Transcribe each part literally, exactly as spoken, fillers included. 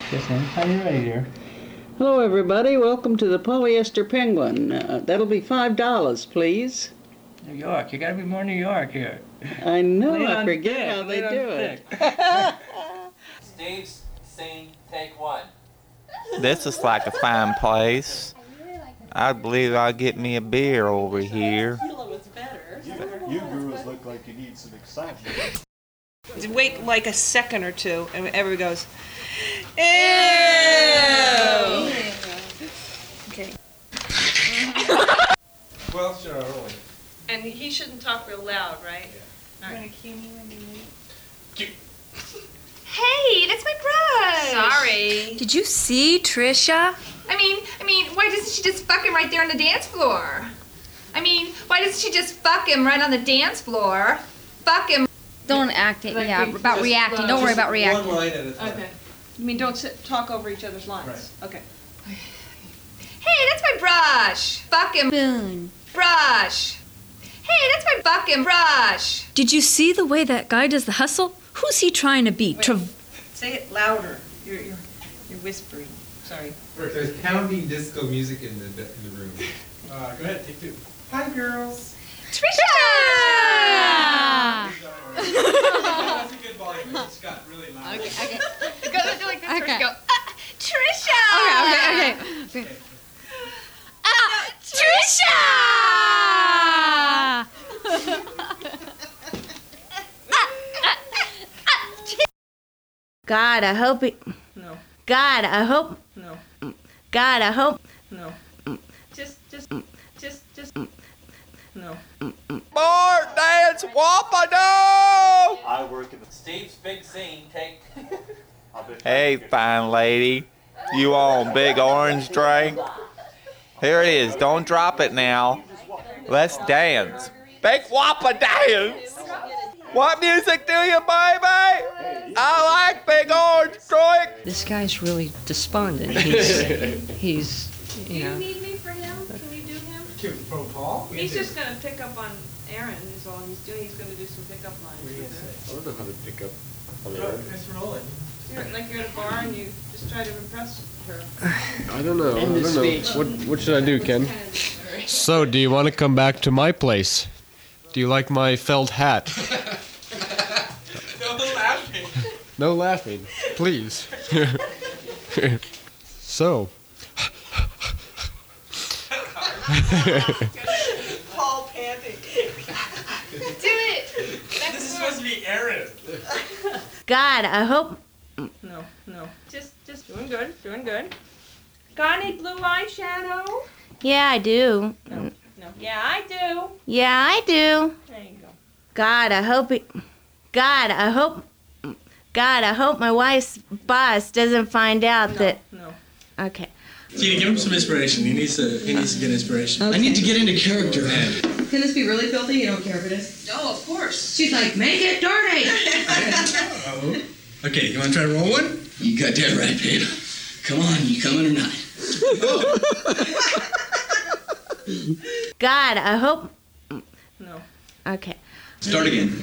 Yes, anytime you're ready, dear. Hello, everybody. Welcome to the Polyester Penguin. Uh, that'll be five dollars, please. New York. You gotta be more New York here. I know. Lean I on forget thick, how they lean on do it. Steve's scene, take one. This is like a fine place. I believe I'll get me a beer over here. You girls look like you need some excitement. Wait like a second or two, and everybody goes, ew! Okay. Well, sure, rolling. And he shouldn't talk real loud, right? Yeah. All right. You're gonna cue me when you leave? Cute. Hey, that's my brush. Sorry. Did you see Trisha? I mean, I mean, why doesn't she just fuck him right there on the dance floor? I mean, why doesn't she just fuck him right on the dance floor? Fuck him. Don't act it. Like Yeah, we- about just, reacting. uh, Don't worry just about reacting. One line at a time. Okay. I mean, don't sit, talk over each other's lines. Right. Okay. Hey, that's my brush. Fuck him. Spoon. Brush. Hey, that's my fucking brush. Did you see the way that guy does the hustle? Who's he trying to be? Wait. Tra- Say it louder. You're, you're, you're whispering. Sorry. There's pounding disco music in the in the room. Uh, go ahead, take two. Hi, girls. Trisha! That's a good volume. It just got really loud. Okay, okay. Go, do like this. Okay. First. Go. Uh, Trisha! Okay, okay, okay. okay. Ah, Trisha! God, I hope it. No. God, I hope. No. God, I hope. No. Just, just, just, just. No. More dance wapado! I work in the. Steve's big scene, take. Hey, fine lady. You on big orange drink? Here it is. Don't drop it now. Let's dance. Big wappa dance! What music do you, baby? I like big orange drink. This guy's really despondent. He's, he's Do you you know. need me for him? Can we do him? Cute. From Paul? He's just gonna pick up on Aaron is all he's doing. He's gonna do some pickup lines. What do you with say? I don't know how to pick up. Oh, it's rolling. her. You're, like you're at a bar and you just try to impress her. I don't know. End I of don't know. speech. What what should I do, Ken? Kind of, So, do you want to come back to my place? Do you like my felt hat? No laughing. No laughing, please. So. Paul panting. Do it. This is supposed to be Aaron. God, I hope. No, no. Just, just doing good. Doing good. Got any blue eyeshadow? Yeah, I do. No, no. Yeah, I do. Yeah, I do. There you go. God, I hope it. God, I hope. God, I hope my wife's boss doesn't find out No, that. no. Okay. Gina, give him some inspiration. He needs to. He needs to get inspiration. I need to get into character. Can this be really filthy? You don't care if it is? No, of course. She's like, make it dirty. Okay, you want to try to roll one? You got that right, babe. Come on, you coming or not? God, I hope. No. Okay. Start again.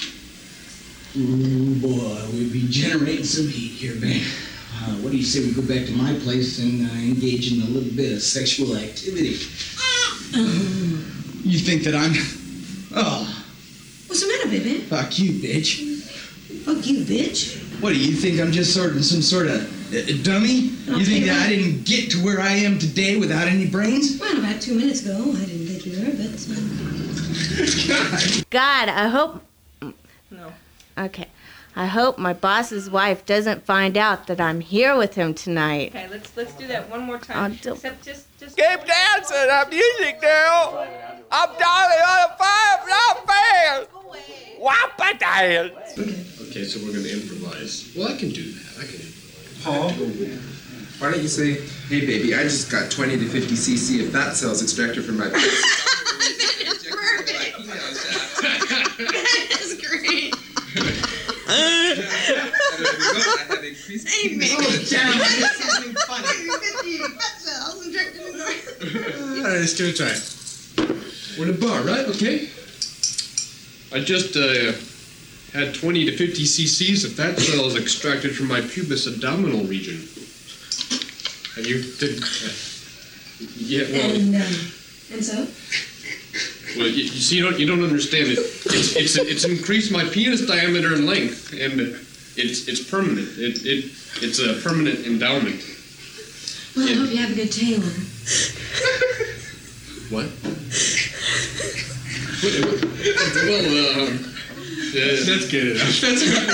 Ooh, boy, we'd be generating some heat here, babe. Uh, what do you say we go back to my place and uh, engage in a little bit of sexual activity? You think that I'm... Oh, What's the matter, baby? fuck you, bitch. Fuck you, bitch. What, do you think I'm just sort of some sort of uh, dummy? You think that I didn't get to where I am today without any brains? Well, about two minutes ago, I didn't get you there, but... God. God, I hope. No. Okay. I hope my boss's wife doesn't find out that I'm here with him tonight. Okay, let's let's do that one more I'll time. do- Except just just. Keep dancing. I'm music now. I'm darling on a five, not fair. Wappa dance. Okay, so we're gonna improvise. Well, I can do that. I can improvise. Paul, why don't you say, hey, baby, I just got twenty to fifty c c of fat cells extracted from my face. That's great. I have increased... Hey, man. Oh, damn. That's something funny. All right, let's do it try. We're in a bar, right? Okay. I just uh, had twenty to fifty cc's of fat cells extracted from my pubis abdominal region. And you didn't... Uh, yeah, well... And, um, and so? Well, you, you see, you don't, you don't understand it. It's, it's, it's increased my penis diameter and length, and it's, it's permanent. It, it, it's a permanent endowment. Well, I It- hope you have a good tailor. What? Well, um, yeah, let's get it out.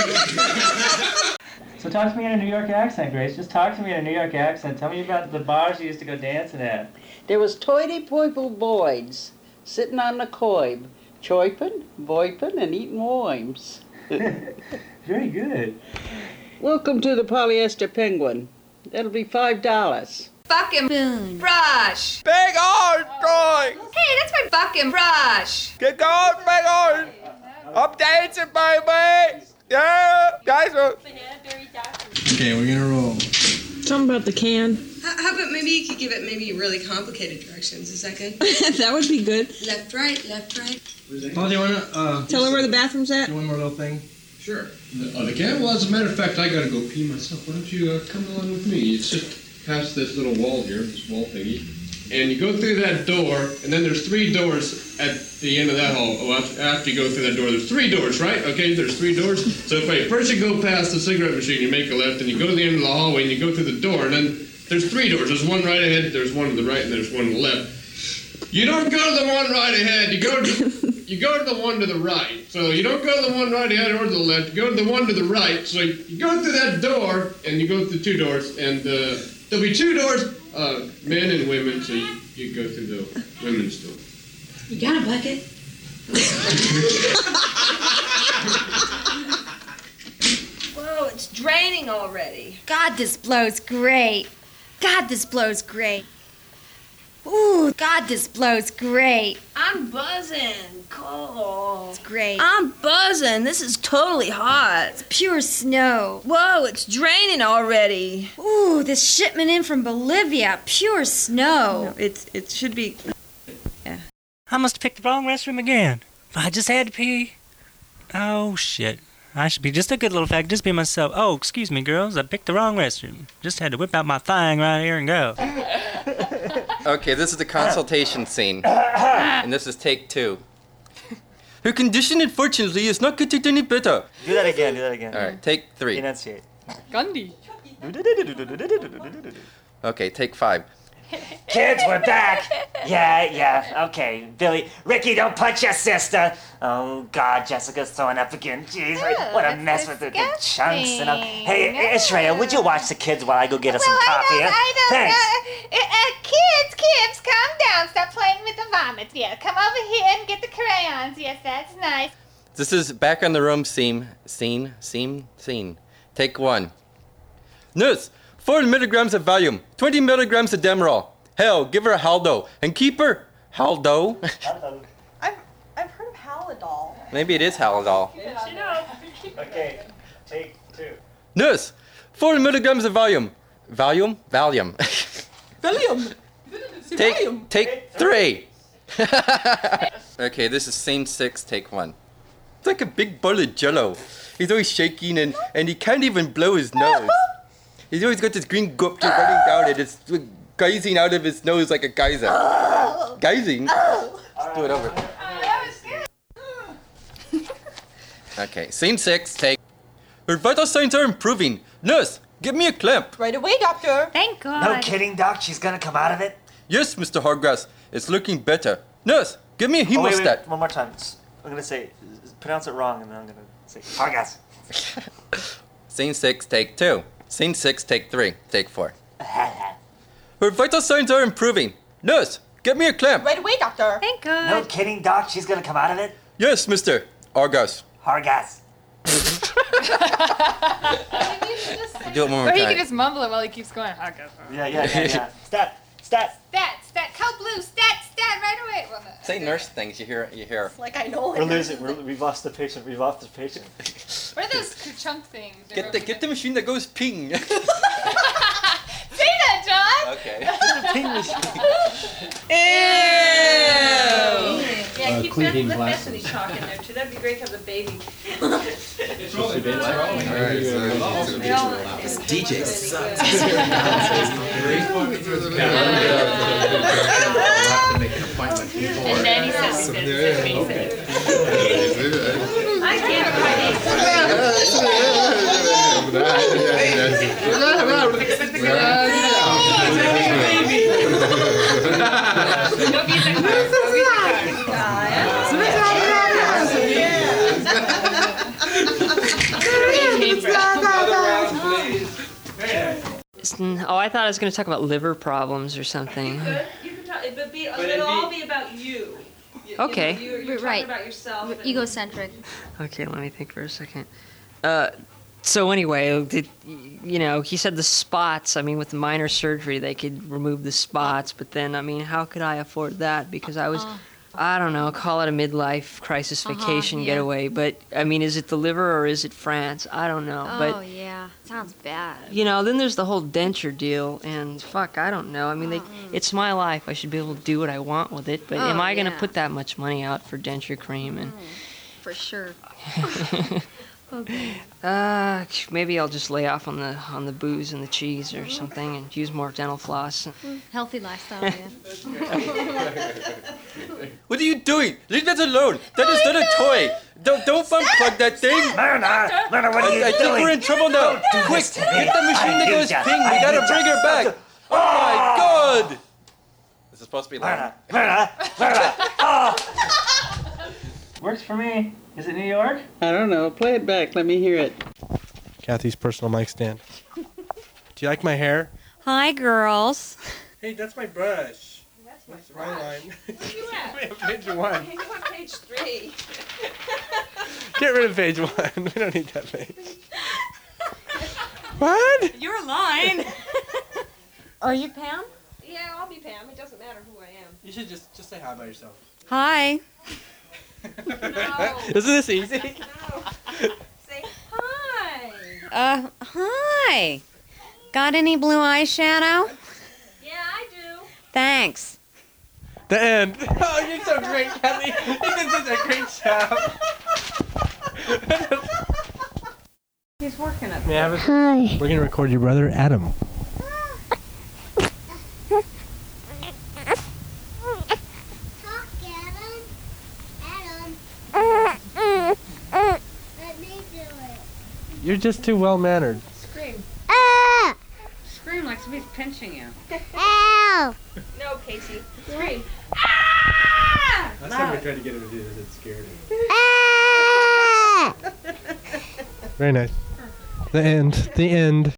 So talk to me in a New York accent, Grace. Just talk to me in a New York accent. Tell me about the bars you used to go dancing at. There was toity poiple boys sitting on the coib, choiping, voiping, and eating worms. Very good. Welcome to the Polyester Penguin. That'll be five dollars. Fucking brush. Big orange drawing. Hey, that's my fucking brush. Get going, big orange. I'm dancing, baby. Yeah, guys. Are... Okay, we're gonna roll. Something about the can. How, how about maybe you could give it maybe really complicated directions? Is that good? That would be good. Left, right, left, right. Paul, do you wanna uh, Tell her where the bathroom's at. do one more little thing? Sure. Oh, the can? Well, as a matter of fact, I gotta go pee myself. Why don't you uh, come along with me? It's just past this little wall here, this wall thingy. And you go through that door, and then there's three doors at the end of that hall. Oh, after- after you go through that door, there's three doors, right? Okay, there's three doors. So if wait, first you go past the cigarette machine, you make a left, and you go to the end of the hallway, and you go through the door, and then there's three doors. There's one right ahead, there's one to the right, and there's one to the left. You don't go to the one right ahead. You go to you go to the one to the right. So you don't go to the one right ahead or to the left. You go to the one to the right. So you go through that door, and you go through two doors, and uh, there'll be two doors, uh, men and women. So you, you go through the women's door. You got a bucket? Whoa, it's draining already. God, this blows great. God, this blows great. Ooh, God, this blows great. I'm buzzing. Cool. It's great. I'm buzzing. This is totally hot. It's pure snow. Whoa, it's draining already. Ooh, this shipment in from Bolivia. Pure snow. No, it, it should be... I must have picked the wrong restroom again. I just had to pee. Oh, shit. I should be just a good little fag, just be myself. Oh, excuse me, girls. I picked the wrong restroom. Just had to whip out my thing right here and go. Okay, this is the consultation scene. And this is take two. Her condition, unfortunately, is not getting any better. Do that again, do that again. All right, take three. Enunciate. Gandhi. Okay, take five. Kids, we're back. Yeah, yeah, okay. Billy, Ricky, don't punch your sister. Oh, God, Jessica's throwing up again. Jeez, what a mess with the, the chunks and all. Hey, Ishreya, would you watch the kids while I go get us some coffee? I don't, I don't, Thanks. uh, uh, uh, kids, kids, calm down. Stop playing with the vomit. Yeah, come over here and get the crayons. Yes, that's nice. This is back on the room scene. Scene? Scene? Scene. Take one. Nurse, four milligrams of Valium, twenty milligrams of Demerol. Hell, give her a Haldo. And keep her... Haldo? I've, I've heard of Halidol. Maybe it is Halidol. Yes, you know. Okay, take two. Nurse, four milligrams of Valium. Valium? Valium. Valium. Take, take three. Okay, this is scene six, take one. It's like a big bowl of jello. He's always shaking and, and he can't even blow his nose. He's always got this green goop just running down and it's geysing out of his nose like a geyser. Geysing? Let's do it over. Okay, scene six, take. Her vital signs are improving. Nurse, give me a clamp. Right away, doctor. Thank God. No kidding, Doc. She's gonna come out of it. Yes, Mister Hargrass, it's looking better. Nurse, give me a Oh, wait, hemostat. wait, one more time. I'm gonna say, pronounce it wrong, and then I'm gonna say, Hargas. Scene six, take two. Scene six, take three. Take four. Her vital signs are improving. Nurse, get me a clamp. Right away, doctor. Thank God. No kidding, Doc. She's gonna come out of it. Yes, Mister Argas. Hargas. Do it one more Or he time. can just mumble it while he keeps going. Okay. Yeah, yeah, yeah, yeah. Stat, stat. Stat, stat, code blue, stat, stat, right away. Well, no. Say nurse things. You hear? You hear? Like I know We're losing. We're, we've lost the patient. We've lost the patient. What are those chunk things? Get the get the machine that goes ping. Say that, John. Okay. Ping machine. Ew. Yeah, keep Let, cleaning let glasses. Bethany talk in there too. That'd be great to have the baby. It's rolling, it's rolling. Alright, so They all- this D J sucks. And then he says, he says, he says, I can't Go get the card. Go get Oh, I thought I was going to talk about liver problems or something. You could. You could talk. But be, it'll all be about you. You- Okay. You know, you're, you're Right. talking about yourself. and- Egocentric. Okay, let me think for a second. Uh, so anyway, did, you know, he said the spots. I mean, with the minor surgery, they could remove the spots. But then, I mean, how could I afford that? Because I was, Uh. I don't know, call it a midlife crisis Uh-huh, vacation yeah. getaway. But I mean, is it the liver or is it France? I don't know. Oh, but yeah. Sounds bad. you know, then there's the whole denture deal, and fuck, I don't know. I mean, they, it's my life. I should be able to do what I want with it. But Oh, am I going to yeah. put that much money out for denture cream? And For sure. uh, maybe I'll just lay off on the on the booze and the cheese or something, and use more dental floss. Healthy lifestyle, yeah. What are you doing? Leave that alone. That is not a toy. Don't don't unplug that thing. Myrna, Myrna, what are you I, I think doing? we're in trouble now. Don't do Quick, this to me. get the machine I that knew goes ya. ping. We I gotta knew bring ya. her back. Oh my God. This is supposed to be loud. Myrna, Myrna, oh. Works for me. Is it New York? I don't know. Play it back. Let me hear it. Kathy's personal mic stand. Do you like my hair? Hi, girls. Hey, that's my brush. That's my That's my line. Where you at? We have page one. You want page three. Get rid of page one. We don't need that page. What? You're lying. Are you Pam? Yeah, I'll be Pam. It doesn't matter who I am. You should just just say hi by yourself. Hi. No. Isn't this easy? No. Say hi. Uh, hi. Got any blue eyeshadow? Yeah, I do. Thanks. The end. Oh, you're so great, Kathy. You did such a great job. He's working up. May I have a- Hi. We're gonna record your brother, Adam. You're just too well mannered. Scream. Scream like somebody's pinching you. Ow! No, Casey. Scream. Ah! Last time we tried to get him to do this, it scared him. Very nice. The end. The end.